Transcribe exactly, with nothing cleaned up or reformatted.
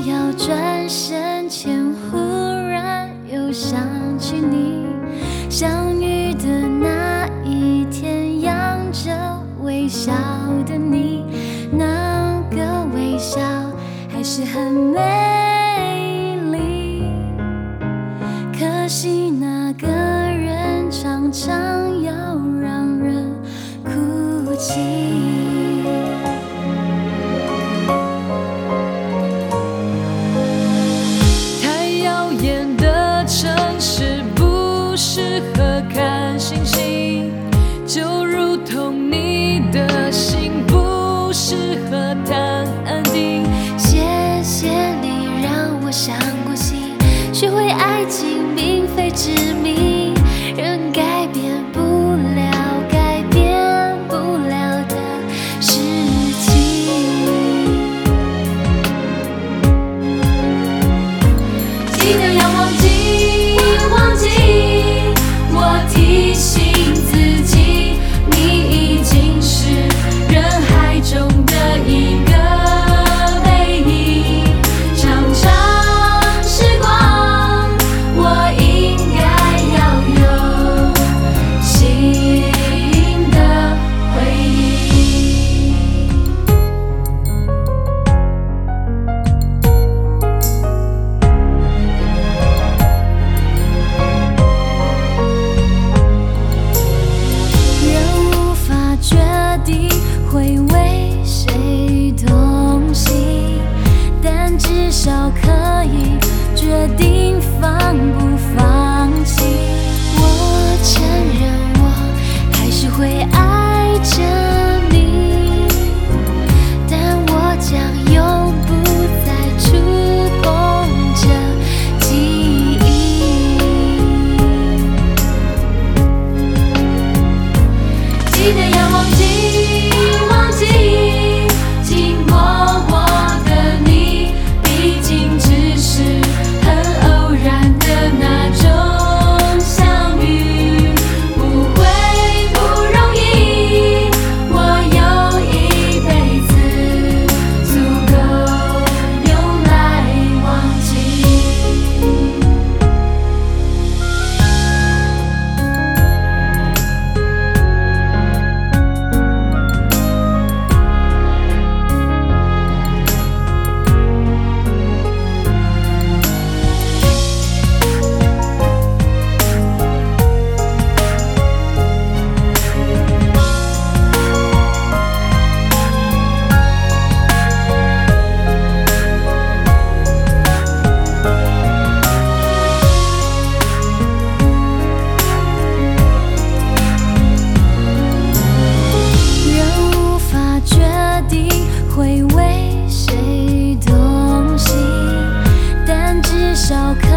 要转身前，忽然又想起你。相遇的那一天，扬着微笑的你，那个微笑还是很美丽。可惜那个人常常要让人哭泣。 太耀眼的城市不适合看星星，就如同你的心不适合谈安定。 谢谢你让我相过心，学会爱情并非执迷，人改变不了改变不了的事情。记得要忘记忘记，我提醒自己，你已经是人海中的一个背影。长长时光，我应该要有新的回忆。人无法决定会为谁动心，但至少可以决定放不放弃。我承认我还是会爱着你，但我将永不再触碰这记忆。记得要忘记忘记，经过我的你，毕竟只是很偶然的那种相遇，不会不容易。我有一辈子足够用来忘记。人无法决定会为谁动心，但至少可